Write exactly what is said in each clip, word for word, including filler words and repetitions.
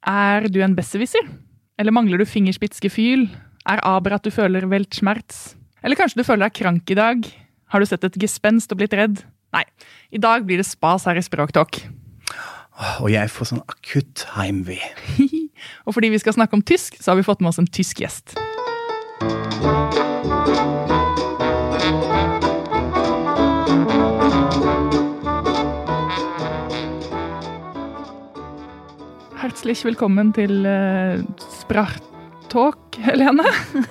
Er du en besserwisser? Eller mangler du fingerspitzgefühl? Er aber at du føler Weltschmerz? Eller kanskje du føler deg krank i dag? Har du sett et gespenst og blitt redd? Nei, i dag blir det spas her i Språktalk. Og jeg får sånn akutt heimvei. Og fordi vi skal snakke om tysk, så har vi fått med oss en tysk gjest. Herzlich velkommen til uh, Sprachtalk, Helene.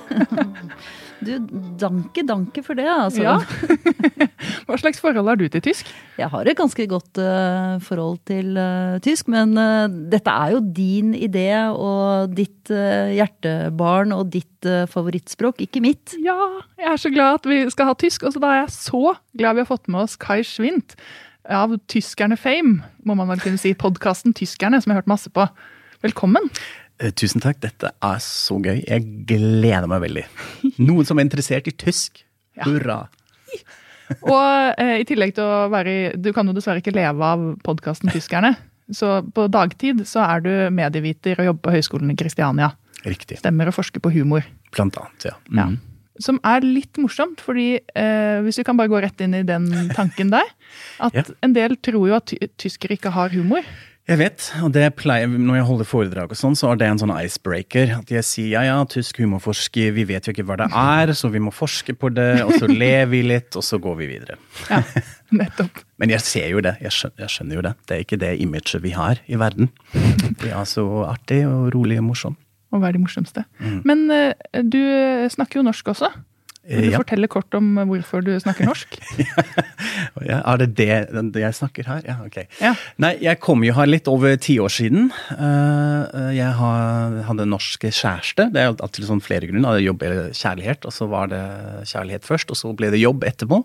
Du, danke, danke for det, altså. Ja. Hva slags forhold har du til tysk? Jeg har et ganske godt uh, forhold til uh, tysk, men uh, dette er jo din idé og ditt uh, hjertebarn og ditt uh, favorittspråk, ikke mitt. Ja, jeg er så glad at vi skal ha tysk, og så da er jeg så glad vi har fått med oss Kai Schwint av Tyskerne Fame, må man vel kunne si, podcasten Tyskerne, som jeg har hørt masse på. Velkommen. Tusen takk, dette er så gøy. Jeg gleder meg veldig. Noen som er interessert i tysk. Ja. Hurra! Og eh, i tillegg til å være, du kan jo dessverre ikke leve av podcasten Tyskerne, så på dagtid så er du medieviter og jobber på Høgskolen i Kristiania. Riktig. Stemmer og forsker på humor. Blant annet, ja. Mm. Ja. Som er litt morsomt, fordi eh, hvis vi kan bare gå rett inn i den tanken der, at ja. En del tror jo at ty- tyskere ikke har humor. Jeg vet, og det pleier, når jeg holder foredrag og sånn, så er det en sånn icebreaker, at jeg sier, ja, ja, tysk humorforsker, vi vet jo ikke hva det er, så vi må forske på det, og så ler vi litt, og så går vi videre. Ja, nettopp. Men jeg ser jo det, jeg skjønner, jeg skjønner jo det. Det er ikke det imaget vi har i verden. Det er så artig og rolig og morsom. Og være de morsomste. Mm. Men uh, du snakker jo norsk også. Vil du ja. Fortelle kort om hvorfor du snakker norsk? Ja, er det det, det jeg snakker her? Ja, ok. Ja. Nei, jeg kom jo her litt over ti år siden. Jeg hadde en norsk kjæreste. Det er alltid sånn flere grunner. Jeg jobbet kjærlighet, og så var det kjærlighet først, og så ble det jobb etterpå.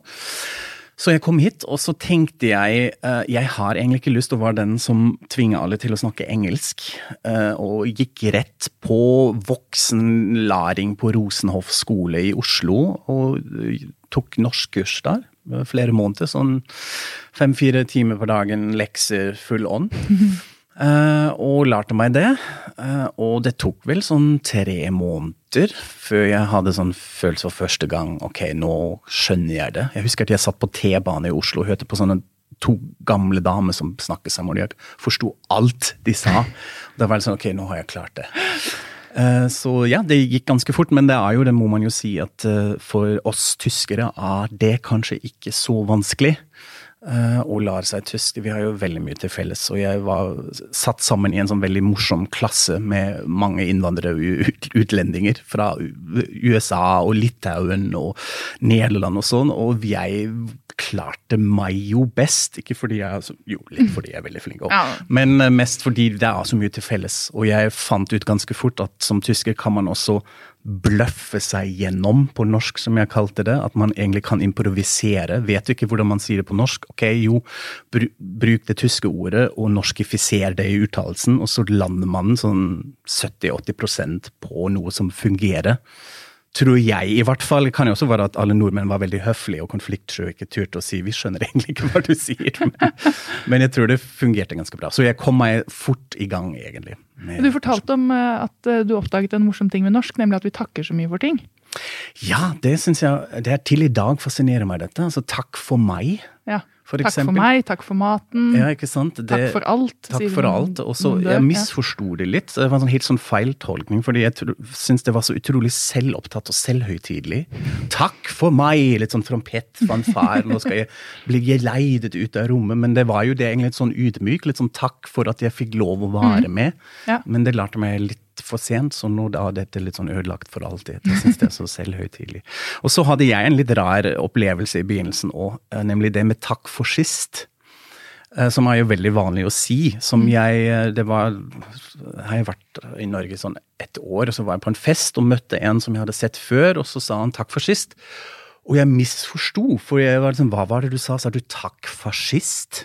Så jeg kom hit, og så tenkte jeg, uh, jeg har egentlig ikke lyst til å være den som tvinger alle til å snakke engelsk, uh, og gikk rett på voksenlæring på Rosenhoff skole i Oslo, og uh, tok norskkurs der, uh, flere måneder, sånn fem-fire timer på dagen, lekser full on. Uh, og lærte meg det, uh, og det tok vel sånn tre måneder før jeg hadde sånn følelse for første gang, ok, nå skjønner jeg det. Jeg husker at jeg satt på T-bane i Oslo og hørte på sånne to gamle damer som snakket sammen, og jeg forstod alt de sa. Da var det sånn, ok, nå har jeg klart det. Uh, så ja, det gikk ganske fort, men det er jo, det må man jo si, at uh, for oss tyskere er det kanskje ikke så vanskelig. Uh, og lære seg tysk. Vi har jo veldig mye til felles, og jeg var satt sammen i en sånn veldig morsom klasse med mange innvandrere og ut, utlendinger fra U S A og Litauen og Nederland og sånn, og jeg klarte meg jo best, ikke fordi jeg, altså, jo, litt fordi jeg er veldig flink også, ja. Men uh, mest fordi det er så mye til felles, og jeg fant ut ganske fort at som tysker kan man også bløffe seg gjennom på norsk, som jeg kalte det, at man egentlig kan improvisere. Vet du ikke hvordan man sier det på norsk? Ok, jo, br- bruk det tyske ordet og norskifiser det i uttalelsen, og så lander man sånn sytti til åtti prosent på noe som fungerer. Tror jeg i hvert fall. Det kan jo også være at alle nordmenn var veldig høflige og konfliktsky og ikke turte å si, vi skjønner egentlig ikke hva du sier. Men, men jeg tror det fungerte ganske bra. Så jeg kom meg fort i gang egentlig. Du fortalte om at du oppdaget en morsom ting med norsk, nemlig at vi takker så mye for ting. Ja, det synes jeg, det er til i dag fascinerer meg dette. Altså takk for meg. Ja. For takk eksempel. For meg, takk for maten. Ja, ikke sant? Det, takk for alt. Takk for alt. Og så, jeg misforstod det litt. Det var en sånn helt sånn feiltolkning, fordi jeg tro, synes det var så utrolig selvopptatt og selvhøytidelig. Takk for meg! Litt sånn trompett, fanfare, nå skal jeg bli geleidet ut av rommet, men det var jo det egentlig litt sånn ydmyk, litt sånn takk for at jeg fikk lov å være med. Mm. Ja. Men det lærte meg litt for sent, så nå er dette litt sånn ødelagt for alltid. Jeg synes det er så selvhøytidelig. Og så hadde jeg en litt rar opplevelse i begynnelsen også, nemlig det med takk for sist, som er jo veldig vanlig å si. Som jeg, det var, jeg har vært i Norge sånn et år, og så var jeg på en fest og møtte en som jeg hadde sett før, og så sa han takk for sist. Og jeg misforstod, for jeg var liksom, hva var det du sa? Sa du takk fascist?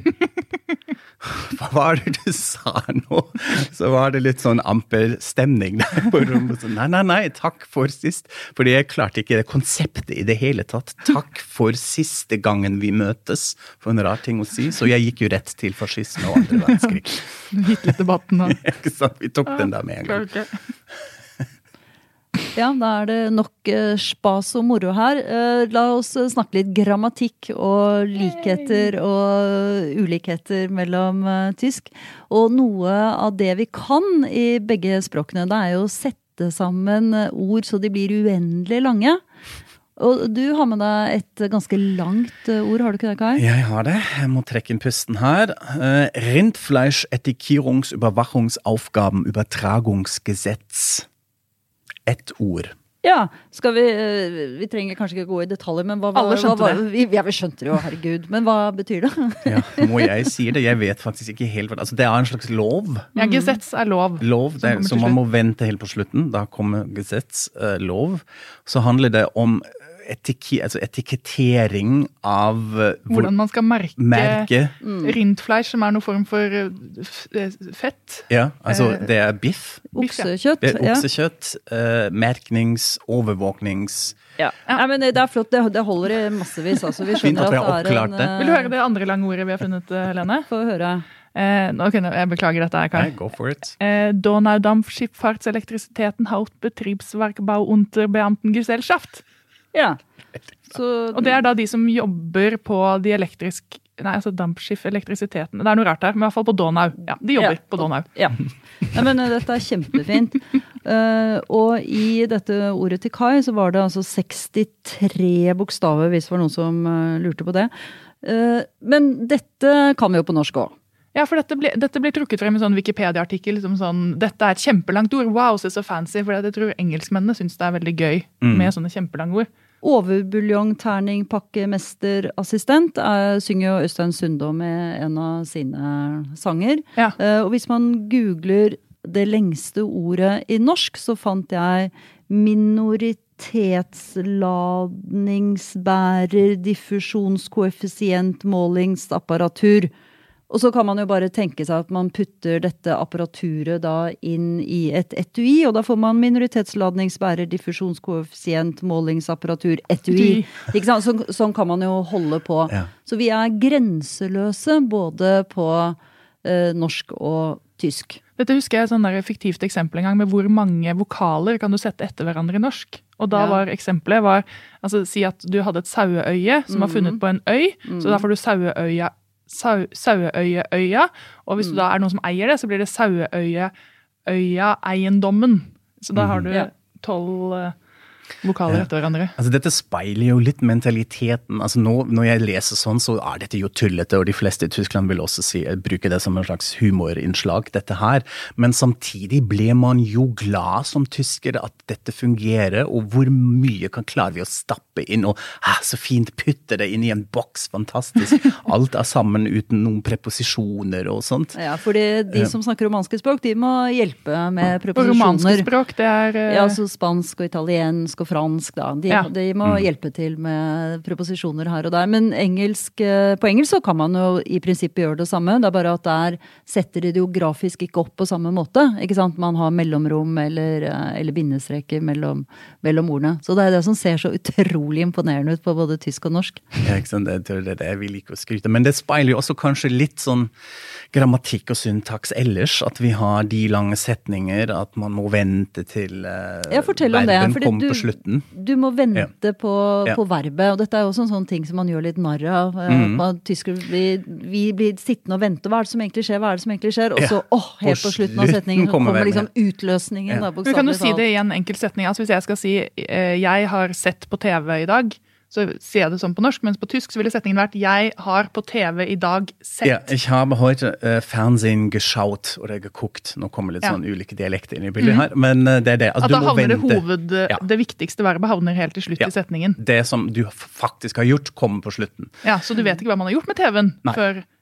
Hva var det du sa nå? Så var det litt sånn amper stemning der på rommet. Så, nei, nei, nei, takk for sist. Fordi jeg klarte ikke det konseptet i det hele tatt. Takk for siste gangen vi møtes. For en rar ting å si. Så jeg gikk jo rett til fascisme og andre verdenskrig. Hitler-debatten da. Ikke sant? Vi tok den der med en gang. Ja, da er det nok eh, spas og moro her. Eh, la oss snakke litt grammatikk og likheter og ulikheter mellom eh, tysk. Og noe av det vi kan i begge språkene, det er jo å sette sammen ord så de blir uendelig lange. Og du har med deg et ganske langt ord, har du ikke det, Kai? Jeg har det. Jeg må trekke inn pusten her. Uh, Rindfleisch Etikierungs Überwachungsaufgaben Übertragungsgesetz. Et ord. Ja, skal vi, vi trenger kanskje ikke gå i detaljer, men hva, hva, Alle skjønte hva, hva, det. vi, ja, vi skjønte det jo, herregud. Men hva betyr det? Ja, må jeg si det? Jeg vet faktisk ikke helt hva. Altså, det er en slags lov. Ja, Gesetz er lov. Lov, det, Som kommer så til man slutt. må vente helt på slutten. Da kommer Gesetz, uh, lov. Så handler det om etiki, altså etikettering av uh, hvor, Hvordan man skal merke, merke. rindfleisch, som er noen form for uh, f- fett. Ja, altså Eh, det er biff. Oksekjøtt. Det er ja. oksekjøtt, uh, merknings, overvåknings. Ja. Nei, men det er flott, det, det holder i massevis. Altså. Vi Fint skjønner at vi at har det er oppklart en... det. eh, Vil du høre det andre lange ordet vi har funnet, eh, Helene? Få høre. Eh, ok, nå- jeg beklager dette her, Kai. Nei, go for it. Eh, Donaudampfschifffahrtselektriciteten Hauptbetriebswerkbau unter Beamtengesellschaft. Ja. Så, Og det er da de som jobber på de elektrisk... Nei, altså dampskiff-elektrisiteten. Det er noe rart her, men i hvert fall på Donau. Ja, de jobber Ja. på Donau. Ja. Nei, men eh, dette er kjempefint. Eh, og i dette ordet til Kai så var det altså sekstitre bokstaver, hvis det var noen som eh, lurte på det. Eh, men dette kan vi jo på norsk også. Ja, for dette blir, dette blir trukket frem i en sånn Wikipedia-artikkel. Liksom sånn, dette er et kjempelangt ord. Wow, så så fancy. For jeg tror engelskmennene syns det er veldig gøy Mm. med sånne kjempelange ord. Overbuljong, terning, pakkemester, assistent er, synger jo Øystein Sundå med en av sine sanger. Ja. Eh, og hvis man googler det lengste ordet i norsk, så fant jeg minoritetsladningsbærer, diffusjonskoeffisient, målingsapparatur. Og så kan man jo bare tenke seg at man putter dette apparaturet da inn i et etui, og da får man minoritetsladningsbærer, diffusjonskoeffisient, målingsapparatur, etui. Ikke sant? Så, sånn kan man jo holde på. Ja. Så vi er grenseløse både på eh, norsk og tysk. Dette husker jeg et sånn der fiktivt eksempel en gang med hvor mange vokaler kan du sette etter hverandre i norsk. Og da Ja. var eksempelet, var, altså si at du hadde et saueøye som var funnet på en øy, så da får du saueøya, sau, saueøyeøya, og hvis du da er noen som eier det, så blir det saueøyeøya-eiendommen. Så da har du Ja. tolv eh, vokaler etter hverandre. Altså dette speiler jo litt mentaliteten. Altså nå, når jeg leser sånn, så er dette jo tullete, og de fleste i Tyskland vil også si, bruke det som en slags humorinnslag, dette her. Men samtidig ble man jo glad som tysker at dette fungerer, og hvor mye kan klare vi å stappe inn, og ah, så fint putte det inn i en boks, fantastisk. Alt er sammen uten noen preposisjoner og sånt. Ja, fordi de som snakker romanske språk, de må hjelpe med Og romanske preposisjoner. språk, det er eh, Ja, altså spansk og italiensk og fransk, da. De, Ja. de må hjelpe til med preposisjoner her og der. Men engelsk, eh, på engelsk så kan man jo i prinsippet gjøre det samme. Det er bare at der setter de det jo grafisk ikke opp på samme måte. Ikke sant? Man har mellomrom eller, eh, eller bindestreker mellom, mellom ordene. Så det er det som ser så utrolig imponerende ut på både tysk og norsk. Ja, ikke sant? Det, det, det, jeg vil ikke skryte. Men det speiler jo også kanskje litt sånn grammatikk og syntaks ellers, at vi har de lange setninger, at man må vente til uh, Ja, fortell om det, verben fordi kommer du- på slutten. Du må vente på, Ja. på verbet, og dette er jo også en sånn ting som man gjør litt narr av. eh, Mhm. at Tysker, vi, vi blir sittende og vente, hva er det som egentlig skjer, hva er det som egentlig skjer? Og så, Ja. åh, helt På på slutten av slutten setningen, så kommer kommer verbet. liksom utløsningen. Ja. Da, Men kan du bokstavelig si talt. det i en enkel setning? Altså hvis jeg skal si eh, jeg har sett på T V i dag, så sier jeg det sånn på norsk, mens på tysk så ville setningen vært jeg har på T V i dag sett. Ja, ich habe heute uh, Fernsehen geschaut oder geguckt. Nå kommer litt Ja. sånn ulike dialekter inn i bildet her, men uh, det er det. Altså, At du da må havner det vente. hoved, Ja. det viktigste verbet havner helt til slutt Ja. i setningen. Det som du f- faktisk har gjort, kommer på slutten. Ja, så du vet ikke hva man har gjort med T V-en Nei. før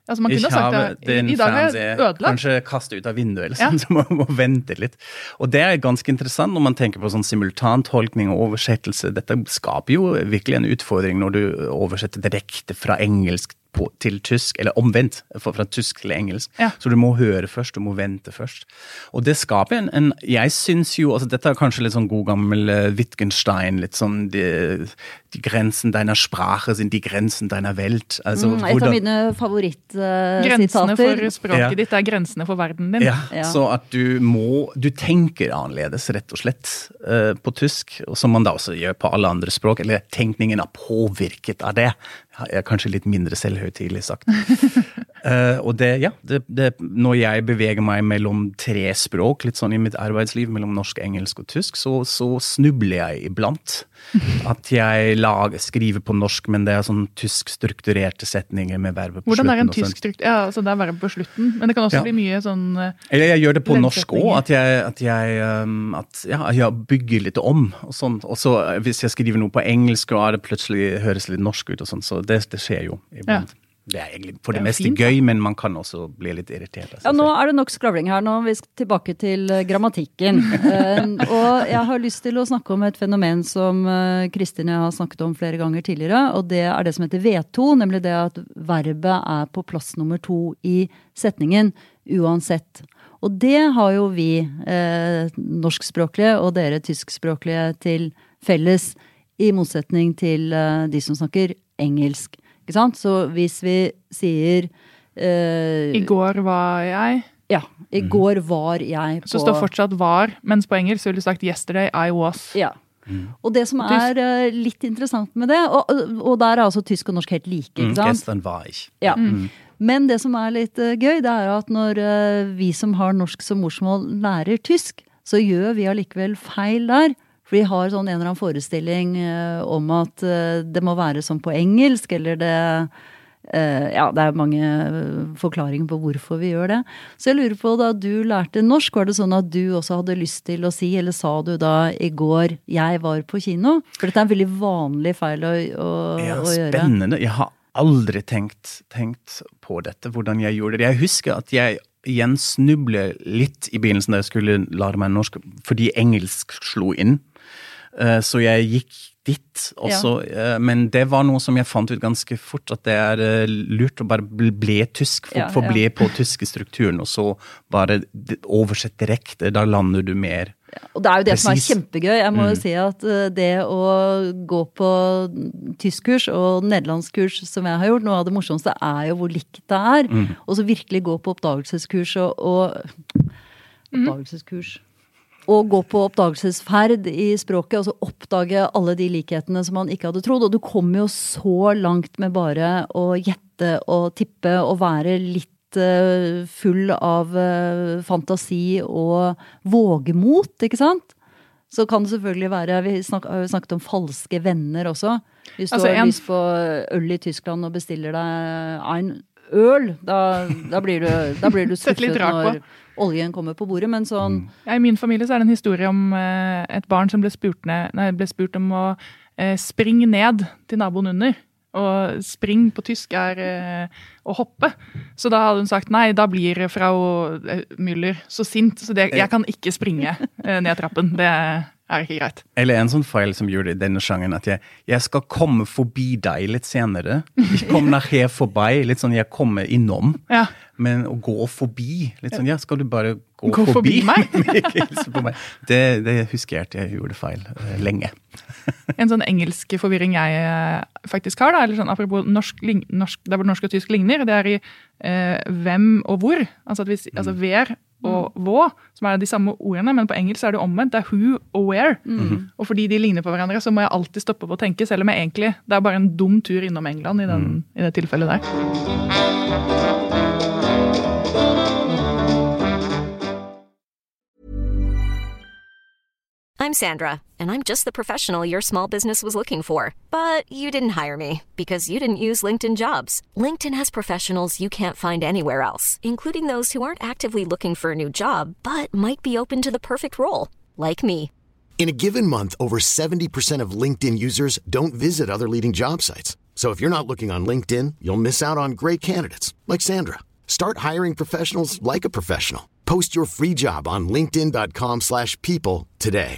Altså, man kunne ich sagt habe det, den i dag er Fernseher ødelagt. kanskje kastet ut av vinduet, eller sånn, så man må vente litt. Og det er ganske interessant når man tenker på sånn simultantolkning og oversettelse. Dette skaper jo virkelig en utfordring når du oversetter direkte fra engelsk på, til tysk, eller omvendt, fra, fra tysk til engelsk. Ja. Så du må høre først, du må vente først. Og det skaper en, en jeg synes jo, altså dette er kanskje litt sånn god gammel uh, Wittgenstein, litt sånn de, de grensen deiner Sprache sind die Grenzen deiner Welt. Altså, Mm, et av mine favorittsitater. Grensene for språket Ja. ditt er grensene for verden din. Ja, Ja. så at du må, du tenker annerledes rett og slett uh, på tysk, og som man da også gjør på alle andre språk, eller tenkningen er påvirket av det. Jeg er kanskje litt mindre selvhøytidelig sagt. uh, og det, ja, det, det, når jeg beveger meg mellom tre språk, litt sånn i mitt arbeidsliv, mellom norsk, engelsk og tysk, så, så snubler jeg iblant. At jeg lager, skriver på norsk, men det er sånn tysk strukturerte setninger med verbet på Hvordan slutten. er en og sånt. tysk struktur? Ja, altså det er verbe på slutten, men det kan også Ja. bli mye sånn eh, Eller jeg gjør det på norsk Leddsetninger. også, at jeg, at jeg, um, at, ja, jeg bygger litt om, og sånn. Og så uh, hvis jeg skriver noe på engelsk, og er det plutselig høres litt norsk ut, og sånn, så det, det skjer jo iblant. Det er egentlig for det, Det er jo meste fint, da. gøy, men man kan også bli litt irritert. av seg Ja, nå selv. er det nok skravling her. Nå vi skal tilbake til eh, grammatikken. Eh, og jeg har lyst til å snakke om et fenomen som eh, Kristin og jeg har snakket om flere ganger tidligere, og det er det som heter V to, nemlig det at verbet er på plass nummer to i setningen, uansett. Og det har jo vi eh, norskspråklige og dere tyskspråklige til felles, i motsetning til eh, de som snakker engelsk. Ikke sant? Så hvis vi sier eh, I går var jeg, Ja, i går var jeg på så står fortsatt var, mens på engelsk ville du sagt yesterday I was. Ja. Og det som er eh, litt interessant med det, og, og der er altså tysk og norsk helt like, Mm, ikke sant? gestern var ich. Ja. Men det som er litt eh, gøy, det er at når eh, vi som har norsk som morsmål lærer tysk, så gjør vi allikevel feil der. For vi har sånn en eller annen forestilling eh, om at eh, det må være som på engelsk, eller det eh, ja, det er mange forklaringer på hvorfor vi gjør det. Så jeg lurer på, da du lærte norsk, var det sånn at du også hadde lyst til å si, eller sa du da i går, jeg var på kino? For dette er en veldig vanlig feil å, å, Ja, å gjøre. spennende. Jeg har aldri tenkt, tenkt på dette, hvordan jeg gjorde det. Jeg husker at jeg igjen snublet litt i begynnelsen da jeg skulle lære meg norsk, fordi engelsk slo inn. Uh, så jeg gikk dit også, uh, men det var noe som jeg fant ut ganske fort, at det er uh, lurt å bare bli, bli tysk, for, Ja, for ja. bli på tyske strukturen, og så bare d- oversett direkte, da lander du mer. Og det er jo det som er Precis. kjempegøy. Jeg må jo Mm. si at eh, det å gå på tyskkurs og nederlandskurs som jeg har gjort, noe av det morsomste er jo hvor likt det er. Mm. Og så virkelig gå på oppdagelseskurs og, og oppdagelseskurs. Og gå på oppdagelsesferd i språket, og så oppdage alle de likhetene som man ikke hadde trodd. Og du kommer jo så langt med bare å gjette og tippe og være litt eh, full av eh, fantasi og vågemot, ikke sant? Så kan det selvfølgelig være, vi snak, har jo snakket om falske venner også. Hvis du Altså, har en- lyst på øl i Tyskland og bestiller deg en øl, da, da blir du, da blir du Sett litt skuffet rart på. når oljen kommer på bordet, men sånn, Ja, I min familie så er det en historie om eh, et barn som ble spurt, ned, nei, ble spurt om å eh, springe ned til naboen under. Og spring på tysk er eh, å hoppe. Så da hadde hun sagt nei, da blir frau eh, Müller så sint, så det, jeg kan ikke springe eh, ned trappen. Det er ikke greit. Eller en sånn feil som gjorde i denne sjangen, at jeg, jeg skal komme forbi deg litt senere. Jeg kommer nachher forbi, litt sånn jeg kommer innom. Ja. Men å gå forbi, litt sånn, ja, skal du bare gå, Gå forbi meg? Men ikke hilse på meg. Det, det husker jeg at jeg gjorde feil eh, lenge. En sånn engelsk forvirring jeg eh, faktisk har, da, eller sånn apropos norsk, ling- norsk, der hvor norsk og tysk ligner, det er i eh, hvem og hvor. Altså, at hvis, altså ver og vå, som er de samme ordene, men på engelsk er det omvendt. Det er who og where. Og fordi de ligner på hverandre, så må jeg alltid stoppe på å tenke, selv om jeg egentlig, det er bare en dum tur innom England i, den, i det tilfellet der. I'm Sandra, and I'm just the professional your small business was looking for. But you didn't hire me because you didn't use LinkedIn Jobs. LinkedIn has professionals you can't find anywhere else, including those who aren't actively looking for a new job, but might be open to the perfect role, like me. In a given month, over seventy percent of LinkedIn users don't visit other leading job sites. So if you're not looking on LinkedIn, you'll miss out on great candidates like Sandra. Start hiring professionals like a professional. Post your free job on linkedin.com slash people today.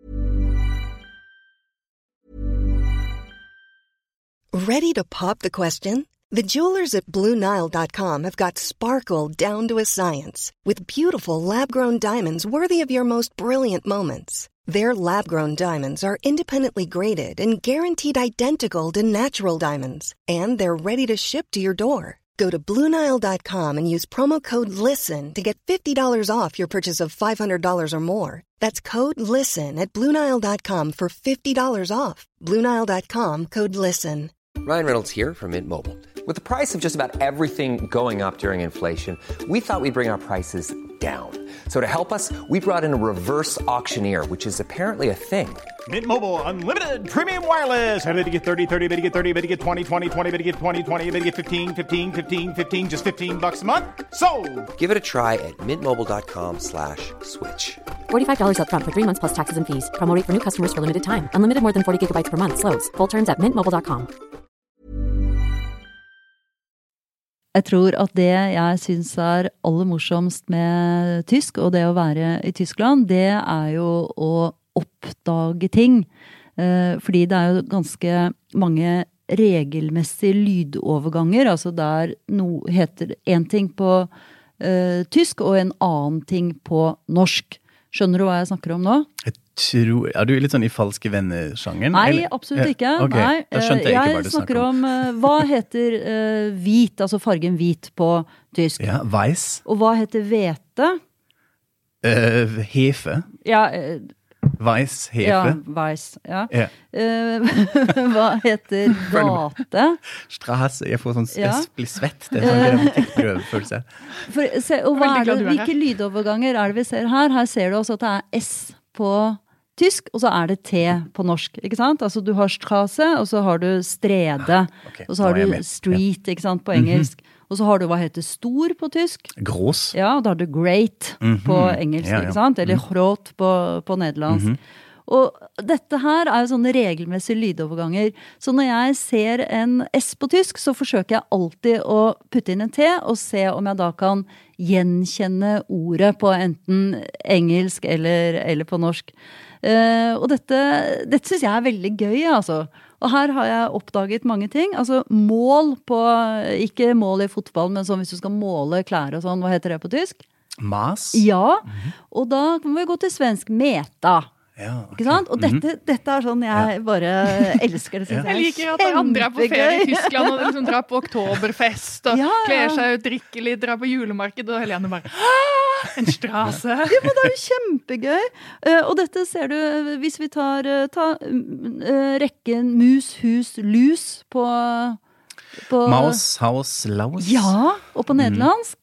Ready to pop the question? The jewelers at Blue Nile dot com have got sparkle down to a science with beautiful lab-grown diamonds worthy of your most brilliant moments. Their lab-grown diamonds are independently graded and guaranteed identical to natural diamonds, and they're ready to ship to your door. Go to Blue Nile dot com and use promo code LISTEN to get fifty dollars off your purchase of five hundred dollars or more. That's code LISTEN at Blue Nile dot com for fifty dollars off. Blue Nile dot com, code LISTEN. Ryan Reynolds here from Mint Mobile. With the price of just about everything going up during inflation, we thought we'd bring our prices down. So to help us, we brought in a reverse auctioneer, which is apparently a thing. Mint Mobile Unlimited Premium Wireless. How to get thirty, thirty, how to get thirty, how to get twenty, twenty, twenty, how to get twenty, twenty, how to get fifteen, fifteen, fifteen, fifteen, just fifteen bucks a month? Sold! Give it a try at mintmobile.com slash switch. forty-five dollars up front for three months plus taxes and fees. Promo rate for new customers for limited time. Unlimited more than forty gigabytes per month. Slows full terms at mint mobile dot com. Jeg tror at det jeg synes er aller morsomst med tysk, og det å være i Tyskland, det er jo å oppdage ting. Fordi det er jo ganske mange regelmessige lydoverganger, altså der no, heter en ting på uh, tysk og en annen ting på norsk. Skjønner du hva jeg snakker om nå? Jeg tror, er du litt sånn i falske venner-sjangen? Nei, eller? absolutt ikke. Ja, okay. Nei, Da skjønte jeg ikke hva jeg du snakker snakker om. om, uh, hva heter uh, hvit, altså fargen hvit på tysk? Ja, weiß. Og hva heter hvete? Uh, hefe. Ja, uh, Weiß, hefe. ja, weiß, ja. Ja. Uh, hva heter gate? Strasse, jeg får sånn, Ja. jeg blir svett. Det er sånn grammatikkprøvefølelse. For, se, og hva Veldig er det, glad du er her. hvilke lydoverganger er det vi ser her? Her ser du også at det er S på tysk, og så er det T på norsk, ikke sant? Altså du har strasse, og så har du strede, Ok, og så har nå er jeg du med. street, ikke sant, på engelsk. Og så har du hva heter stor på tysk. Grås. Ja, og da har du great på engelsk, Ja, ja. ikke sant? Eller groot på, på nederlandsk. Og dette her er jo sånne regelmessige lydoverganger. Så når jeg ser en S på tysk, så forsøker jeg alltid å putte inn en T, og se om jeg da kan gjenkjenne ordet på enten engelsk eller, eller på norsk. Uh, og dette, dette synes jeg er veldig gøy, altså. Og her har jeg oppdaget mange ting. Altså mål på, ikke mål i fotball, men sånn hvis du skal måle klær og sånn, hva heter det på tysk? Mas. Ja, og da kan vi gå til svensk meta. Ja, ok. Ikke sant? Og dette, dette er sånn jeg bare elsker det. Synes Jeg liker at andre er på ferie i Tyskland og de liksom drar på oktoberfest og Ja, ja. kler seg ut, drikker litt, drar på julemarked, og Helene bare «Ah, en strasse. Ja, men det er jo kjempegøy. Eh, og dette ser du, hvis vi tar eh, ta, eh, rekken mus, hus, lus på, på Maus, haus, laus. Ja, og på nederlandsk.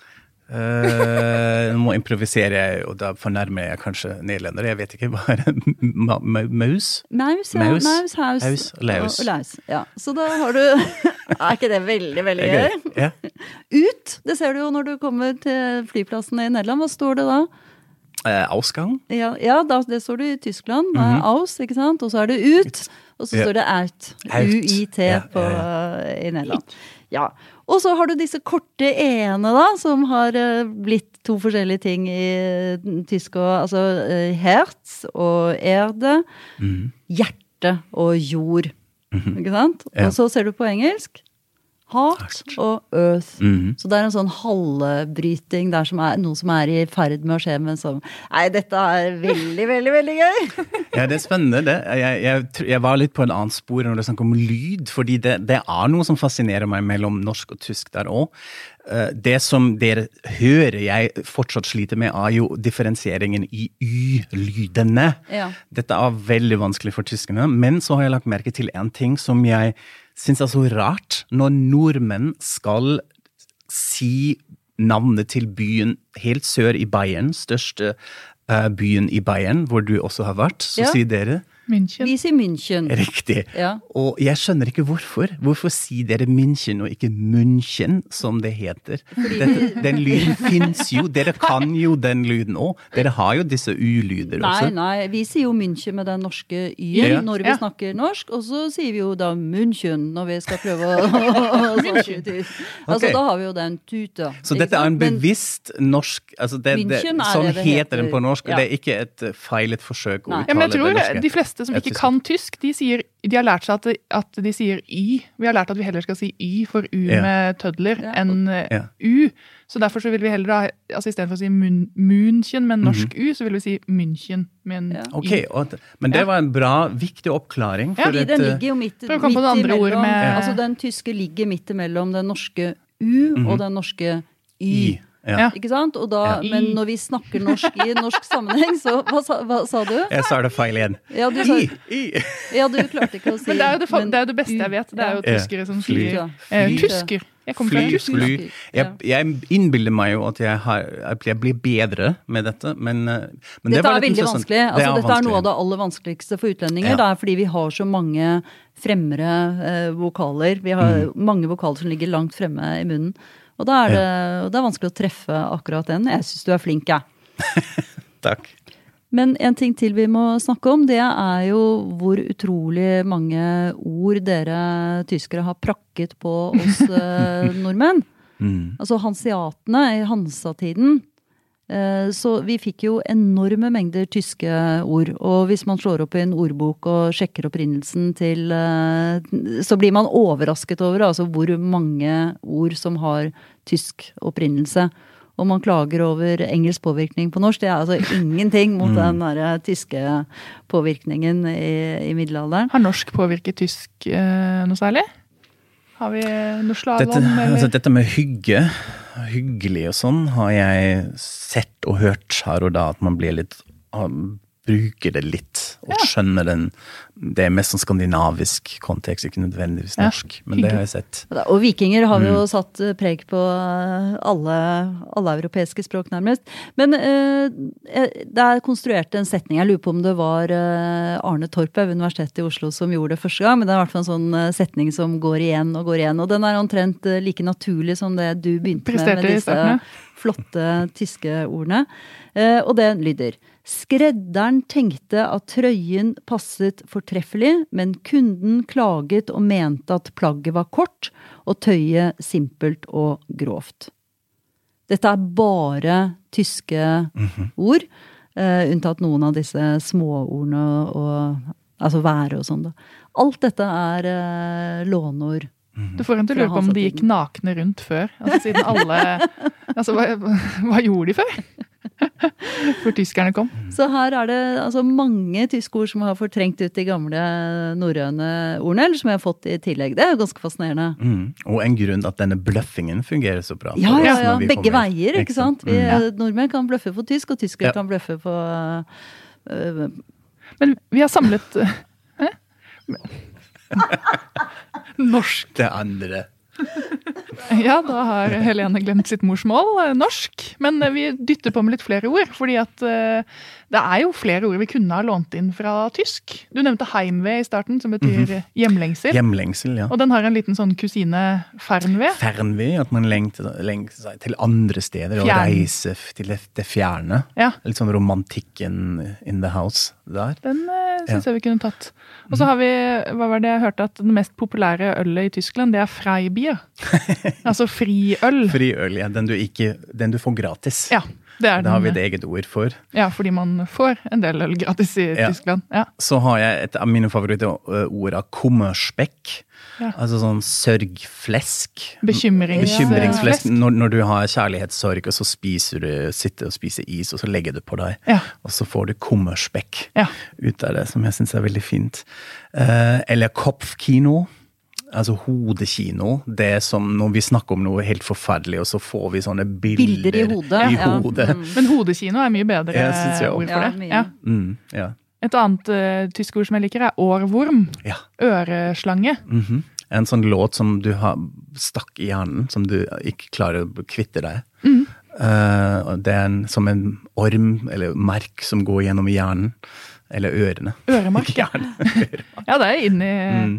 Uh, nå må improvisere jeg, og da fornærmer jeg kanskje nederlender. Jeg vet ikke hva er det. Ma ma maus? Maus, ja. Maus, Maus, haus. haus og laus. Og, og laus. Ja. Så da har du Er ikke det veldig, veldig Det er gøy? gøy. Ja. Ut, det ser du jo når du kommer til flyplassen i Nederland. Hva står det da? Uh, Ausgang? Ja, ja da, det står det i Tyskland. Mm -hmm. Aus, ikke sant? Og så er det ut, og så Ja. står det out. Out. U I T Ja, på, ja, i Nederland. Ja. Og så har du disse korte e-ene da, som har uh, blitt to forskjellige ting i uh, tysk, og, altså uh, herz og erde, Mm. hjerte og jord. Ikke sant? Ja. Og så ser du på engelsk heart og earth. Mhm. Så det er en sånn halvbryting der som er noe som er i ferd med å skje, men som Nei, dette er veldig, veldig, veldig gøy! Ja, det er spennende det. Jeg, jeg, tr- jeg var litt på en annen spor når det er snakk om lyd, fordi det, det er noe som fascinerer meg mellom norsk og tysk der også. Eh, Det som dere hører jeg fortsatt sliter med er jo differensieringen i y-lydene. Ja. Dette er veldig vanskelig for tyskerne, men så har jeg lagt merke til en ting som jeg synes er så rart når nordmenn skal si navnet til byen helt sør i Bayern, største uh, byen i Bayern, hvor du også har vært, så Ja. sier dere München. Vi sier München. Riktig. Ja. Og jeg skjønner ikke hvorfor. Hvorfor sier dere München og ikke München, som det heter? Dette, den lyden finnes jo. Dere kan jo den lyden også. Dere har jo disse U-lyder også. Nei, nei, vi sier jo München med den norske Y-en Ja. når vi Ja. snakker norsk, og så sier vi jo da München når vi skal prøve å å snakke ut. Altså, Ok. da har vi jo den tuta. Så dette er en Men- bevisst norsk, altså det, det, München er sånn det det heter den heter. på norsk, og Ja. det er ikke et feilet forsøk å Nei. uttale Ja, men jeg tror det norske. de fleste som Jeg ikke synes- kan tysk, de, sier, de har lært seg at, det, at de sier Y. Vi har lært at vi heller skal si Y for U Ja. med tødler Ja. enn eh, Ja. U. Så derfor så vil vi heller ha, altså i stedet for å si mun, München med en norsk U, så vil vi si München med en Ja. Y. Ok, og, at- men det Ja. var en bra, viktig oppklaring. Ja, for Fordi et, den eh, ligger jo midt, Prøv å komme på midt det andre ordet imellom. med- Altså, den tyske ligger midt imellom den norske U og den norske Y. I. Ja. Ja. Ikke sant? Og da, Ja. Men når vi snakker norsk i norsk sammenheng, så hva sa, hva sa du? Jeg sa det feil igjen. Ja, du sa, I, I. ja, du klarte ikke å si Men det er jo det, fa- men det, er jo det beste jeg vet. Det er jo Ja. tyskere som Fly. sier Ja. eh, Fly. Tysker. Jeg kommer fra Fly, Tyskland. fly. Jeg, jeg innbilder meg jo at jeg, har, jeg blir bedre med dette, men, eh, men det Dette var er litt veldig interessant. vanskelig. Altså, Det er dette er noe vanskelig. av det aller vanskeligste for utlendinger. Ja. Det er fordi vi har så mange fremmere eh, vokaler. Vi har Mm. mange vokaler som ligger langt fremme i munnen. Og da er det, og det er vanskelig å treffe akkurat den. Jeg syns du er flink, jeg. Takk. Men en ting til vi må snakke om, det er jo hvor utrolig mange ord dere tyskere har prakket på oss eh, nordmenn. Mm. Altså hanseatene i Hansa-tiden. Eh, Så vi fikk jo enorme mengder tyske ord. Og hvis man slår opp i en ordbok og sjekker opprinnelsen til eh, så blir man overrasket over altså hvor mange ord som har tysk opprinnelse. Og man klager over engelsk påvirkning på norsk. Det er altså ingenting mot den der tyske påvirkningen i, i middelalderen. Har norsk påvirket tysk eh, noe særlig? Har vi noe slalom, Dette, eller? altså, dette med hygge, hyggelig og sånn, har jeg sett og hørt her og da, at man blir litt, um, bruker det litt, og skjønner den, det er mest sånn skandinavisk kontekst, ikke nødvendigvis Ja, norsk, men det har jeg sett. Og vikinger har vi Mm. jo satt eh, preg på eh, alle, alle europeiske språk nærmest. Men eh, eh, det er konstruert en setning. Jeg lurer på om det var eh, Arne Torp ved Universitetet i Oslo som gjorde det første gang, men det er i hvert fall en sånn eh, setning som går igjen og går igjen. Og den er omtrent eh, like naturlig som det du begynte med, Presterte med i disse starten, ja. flotte tyske ordene. Eh, og den lyder: Skredderen tenkte at trøyen passet fortreffelig, men kunden klaget og mente at plagget var kort, og tøyet simpelt og grovt. Dette er bare tyske ord, eh, unntatt noen av disse småordene og altså være og sånn da. Alt dette er eh, låneord. Du får en til å lure på om de gikk nakne rundt før. Altså siden alle Altså, hva, hva gjorde de før? Hvor tyskerne kom. Så her er det altså mange tyske ord som har fortrengt ut de gamle norrøne ordene, eller som jeg har fått i tillegg. Det er jo ganske fascinerende. Mm. Og en grunn at denne bløffingen fungerer så bra. Ja, for ja, oss ja. når vi Begge kommer. veier, ikke sant? Vi, Mm. Nordmenn kan bløffe på tysk, og tyskere Ja. kan bløffe på øh, Men vi har samlet Hæ? Norsk. Det andre. Ja, da har Helene glemt sitt morsmål, eh, norsk. Men eh, vi dytter på med litt flere ord, fordi at eh, det er jo flere ord vi kunne ha lånt inn fra tysk. Du nevnte heimved i starten, som betyr eh, hjemlengsel. Hjemlengsel, ja. Og den har en liten sånn kusine fernved. Fernved, at man lengter, lengter seg til andre steder og Fjern. reise f- til det, det fjerne. Ja, Litt sånn romantikken in the house der. den eh, syns Ja. jeg vi kunne tatt. Og så har vi, hva var det jeg hørte, at den mest populære ølet i Tyskland, det er Freibier. Altså friøl. Friøl, ja, den du, ikke, den du får gratis. Ja, det er Det har vi den. et eget ord for. Ja, fordi man får en del øl gratis i Ja. Tyskland. Ja. Så har jeg et av mine favorittord av kummerspekk. Ja. Altså sånn sørgflesk. Bekymrings- Bekymringsflesk. flesk. Når, når du har kjærlighetssorg, og så spiser du, sitter og spiser is, og så legger du på deg. Ja. Og så får du kummerspekk Ja. ut av det, som jeg synes er veldig fint. Eh, eller kopfkino. Altså hodekino. Det er som når vi snakker om noe helt forferdelig, og så får vi sånne bilder, Bilder i hodet, i ja. hodet. Men hodekino er mye bedre Jeg synes jeg ord også. for Ja, det. mye. Ja. Mm, ja. Et annet uh, tysk ord som jeg liker, er årvorm. ja. Øreslange. Mhm. En sånn låt som du har stakk i hjernen, som du ikke klarer å kvitte deg. Mhm. Eh, og det er en, som en orm, eller merk, som går gjennom hjernen. Eller ørene. Øremark, ja. Ja, det er inni. Mm.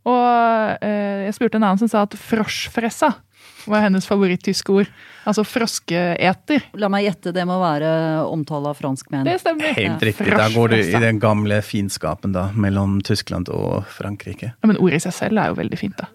Og eh, jeg spurte en annen som sa at froschfressa var hennes favoritt-tyske ord. Altså froskeeter. La meg gjette, det må være omtale av franskmenn. Det stemmer. Helt riktig, da går du i den gamle fiendskapen da, mellom Tyskland og Frankrike. Ja, men ordet i seg selv er jo veldig fint da.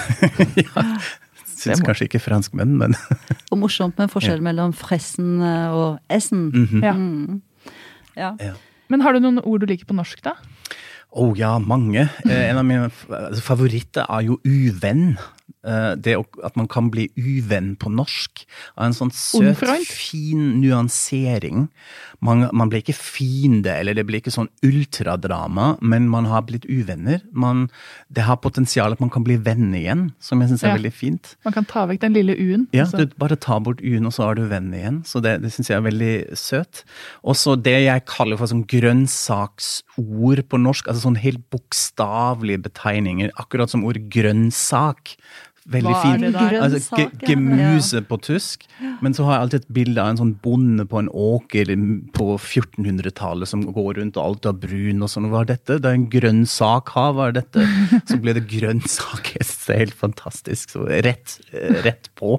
Ja, synes må... kanskje ikke franskmenn, men... Og morsomt med forskjell ja. mellom fressen og essen. Mm-hmm. Ja. Mm. Ja. Ja. Men har du noen ord du liker på norsk da? Å oh, ja, mange. Eh, en av mine favoritter er jo uvenn. Eh, det at man kan bli uvenn på norsk. En sånn søt, Unfreund. fin nuansering. Man, man blir ikke fiende, eller det blir ikke sånn ultradrama, men man har blitt uvenner. Man, det har potensial at man kan bli venn igjen, som jeg synes er ja. veldig fint. Man kan ta vekk den lille u-en. Ja, du bare ta bort u-en, og så er du venn igjen. Så det, det synes jeg er veldig søt. Også det jeg kaller for sånn grønnsaksord på norsk, altså sånn helt bokstavelige betegninger, akkurat som ord grønnsak. Veldig fint. Altså, gemuse på tysk. Men så har jeg alltid et bilde av en sånn bonde på en åker på fjortenhundretallet som går rundt og alt er brun og sånn. Hva er dette? Det er en grønnsak. Hva er dette? Så ble det grønnsak. Det er helt fantastisk. Så rett, rett på.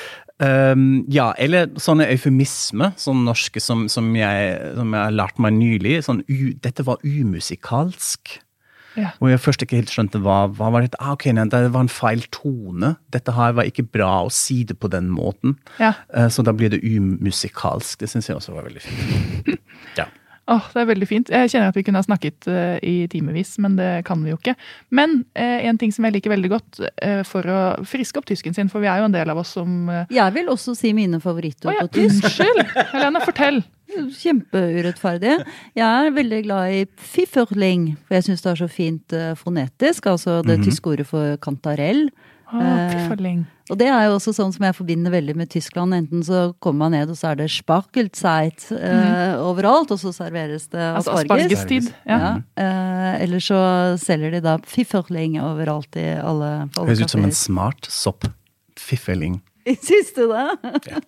Um, ja, eller sånne eufemisme, sånne norske som, som, jeg, som jeg har lært meg nylig. Sånn, u, dette var umusikalsk. Ja. Og jeg først ikke helt skjønte hva, hva var det? Ah, ok, nei, det var en feil tone. Dette her var ikke bra å si det på den måten. Ja. Uh, så da blir det umusikalsk. Det synes jeg også var veldig fint. Ja. Åh, det er veldig fint. Jeg kjenner at vi kunne ha snakket uh, i timevis, men det kan vi jo ikke. Men uh, en ting som jeg liker veldig godt uh, for å friske opp tysken sin, for vi er jo en del av oss som... Uh... Jeg vil også si mine favoritter oh, ja. på tysk. Unnskyld! Helene, fortell! Kjempeurettferdig. Jeg er veldig glad i Pfifferling, for jeg synes det er så fint uh, fonetisk, altså det mm-hmm. tyske ordet for kantarell. Ah, Pfifferling. Uh, og det er jo også sånn som jeg forbinder veldig med Tyskland. Enten så kommer man ned, og så er det Spargelzeit uh, mm. overalt, og så serveres det altså, asparges. Aspargestid, ja. ja. Uh, eller så selger de da Pfifferling overalt i alle, alle Høres ut som en smart sopp. Pfifferling. Syns du det? Ja.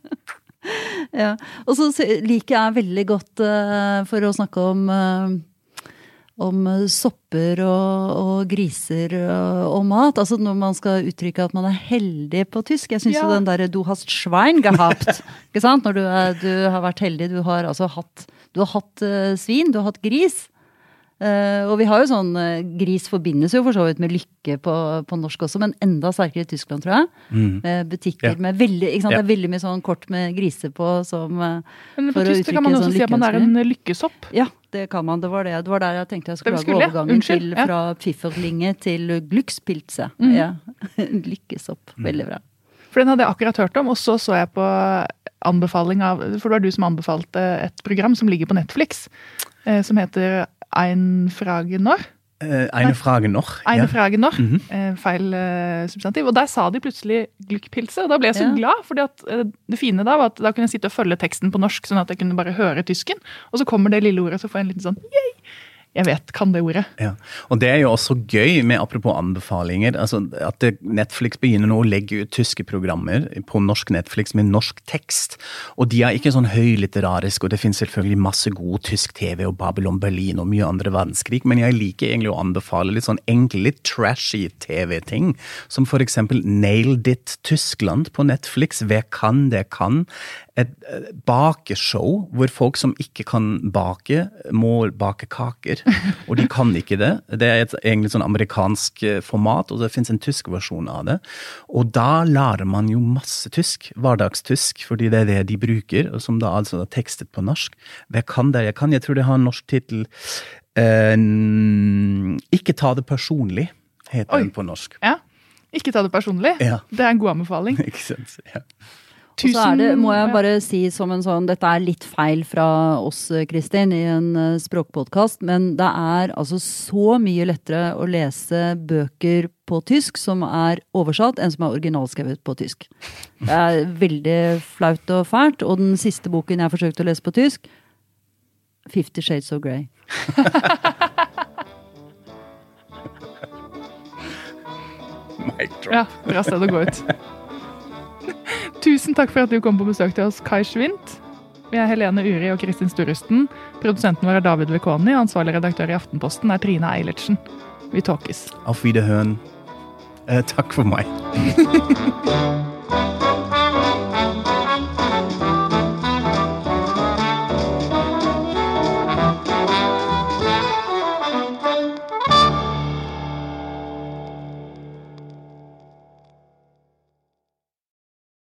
Ja, og så liker jeg veldig godt uh, for å snakke om uh, om sopper og, og griser og, og mat, altså når man skal uttrykke at man er heldig på tysk. Jeg synes ja. jo den der du hast Schwein gehabt, ikke sant? Når du, er, du har vært heldig, du har altså hatt, du har hatt uh, svin, du har hatt gris. Uh, og vi har jo sånn, uh, gris forbindes jo for så vidt med lykke på, på norsk også, men enda sterkere i Tyskland, tror jeg. Mm. Uh, butikker ja. med veldig, ikke sant, ja. det er veldig mye sånn kort med griser på, som uh, men for å uttrykke kan man også sånn si at man er en lykkesopp. Ja, det kan man, det var det. Det var der jeg tenkte jeg skulle lage overgangen Unnskyld, til, ja. fra Pfifferlinge til Glückspilze. Mm. Ja, lykkesopp, mm. veldig bra. For den hadde jeg akkurat hørt om, og så så jeg på anbefaling av, for det var du som anbefalte et program som ligger på Netflix, uh, som heter Ein Frage noch. Uh, eine Frage noch. Eine ja. Frage noch. Mm-hmm. uh, feil uh, substantiv. Og der sa de plutselig Glückpilze, og da ble jeg så ja. glad, fordi at uh, det fine da var at da kunne jeg sitte og følge teksten på norsk, sånn at jeg kunne bare høre tysken, og så kommer det lille ordet, så får jeg en liten sånn, yay! Jeg vet, kan det ordet. Ja, og det er jo også gøy med apropos anbefalinger, altså at det, Netflix begynner nå å legge ut tyske programmer på norsk Netflix med norsk tekst, og de er ikke sånn høylitterarisk, og det finnes selvfølgelig masse god tysk T V og Babylon Berlin og mye andre verdenskrig, men jeg liker egentlig å anbefale litt sånn enkle, litt trashy T V-ting, som for eksempel Nailed It Tyskland på Netflix, Wer kan, der kan, et bakeshow hvor folk som ikke kan bake, må bake kaker. Og de kan ikke det. Det er et egentlig sånn amerikansk format, og det finnes en tysk versjon av det. Og da lærer man jo masse tysk, hverdagstysk, fordi det er det de bruker, og som da altså er tekstet på norsk. Hva kan det? Jeg kan, jeg tror det har en norsk titel. Eh, ikke ta det personlig, heter Oi. Den på norsk. Ja, ikke ta det personlig. Ja. Det er en god anbefaling. Ikke sant, ja. Og så er det, må jeg bare si som en sånn, dette er litt feil fra oss, Kristin, i en språkpodcast, men det er altså så mye lettere å lese bøker på tysk som er oversatt enn som er originalskrevet på tysk. Det er veldig flaut og fælt, og den siste boken jeg forsøkte å lese på tysk, Fifty Shades of Grey. Ja, bra sted å gå ut. Tusen takk for at du kom på besøk til oss, Kai Schwint. Vi er Helene Uri og Kristin Sturusten. Produsenten vår er David Vekoni, og ansvarlig redaktør i Aftenposten er Trine Eilertsen. Vi talkes. Auf Wiederhören. Eh, takk for meg.